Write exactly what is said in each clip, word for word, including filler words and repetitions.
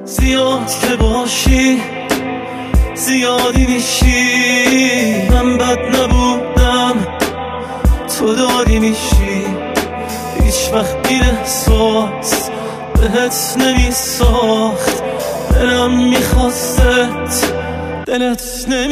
زیاد که باشی زیادی میشی، من بد نبودم تو داری میشی. هیچ وقت این احساس بهت نمیساخت، دلم میخواست دلت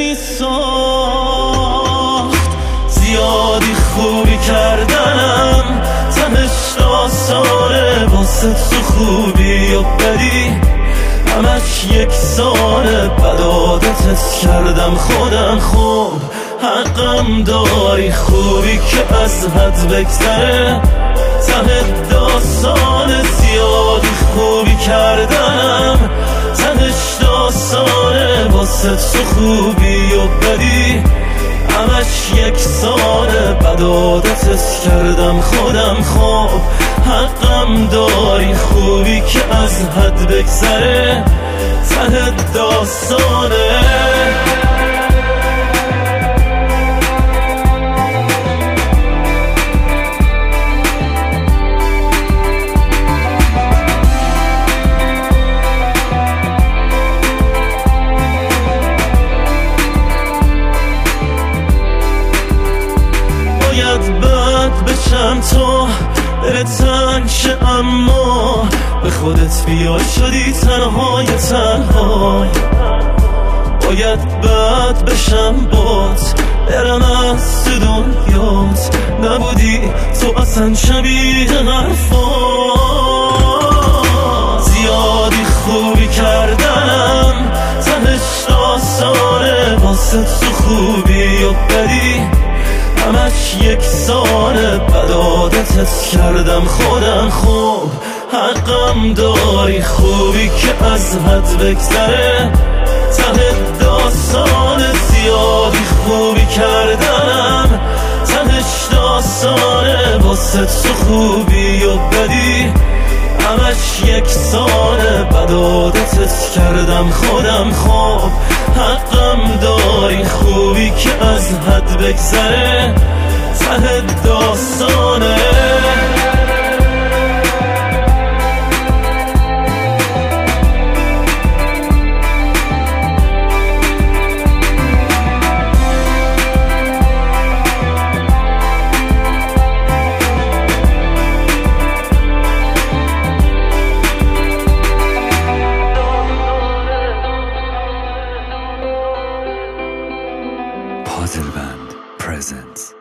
نمیساخت. زیادی خوبی کردنم تهش آسانه، واسه تو خوبی و بدی همش یک سانه. بد عادتت کردم خودم، خوب حقم داری. خوبی که از حد بگذره ته داستانه. زیادی خوبی کردنم تهش داستانه، واسه تو خوبی و بدی همش یک سانه. بد عادتت کردم خودم، خوب حقم داری. خوبی که از حد بگذره ته داستانه. باید بد بشم تو دلت تنگ شه، اما به خودت بیای شدی تنهای تنهای. باید بد بشم بات برم از تو دنیات، نبودی تو اصلا شبیه حرفات. زیادی خوبی کردم تهش آسانه، واسه تو خوبی و بدی همش یک سانه. بد عادتت کردم خودم، خوب حقم داری. خوبی که از حد بگذره ته داستانه. زیادی خوبی کردنم تهش داستانه، واسه تو خوبی و بدی همش یک سانه. بد عادتت کردم خودم، خوب حقم داری. خوبی که از حد بگذره ته داستانه. Puzzle Band presents